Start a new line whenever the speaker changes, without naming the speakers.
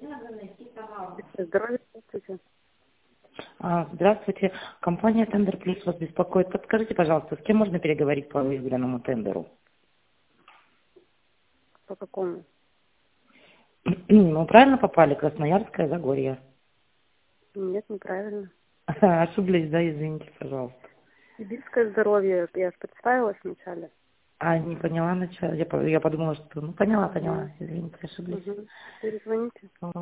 Здравия, здравствуйте.
Здравствуйте. Компания Тендер Плюс вас беспокоит. Подскажите, пожалуйста, с кем можно переговорить по выигранному тендеру?
По какому?
Ну, правильно попали, Красноярское Загорье.
Нет, неправильно.
Ошиблись, да, извините, пожалуйста.
Сибирское здоровье. Я же представилась вначале.
Не поняла начало. Я подумала, что... Ну, поняла,
Угу.
извините, ошиблись.
Угу. Перезвоните.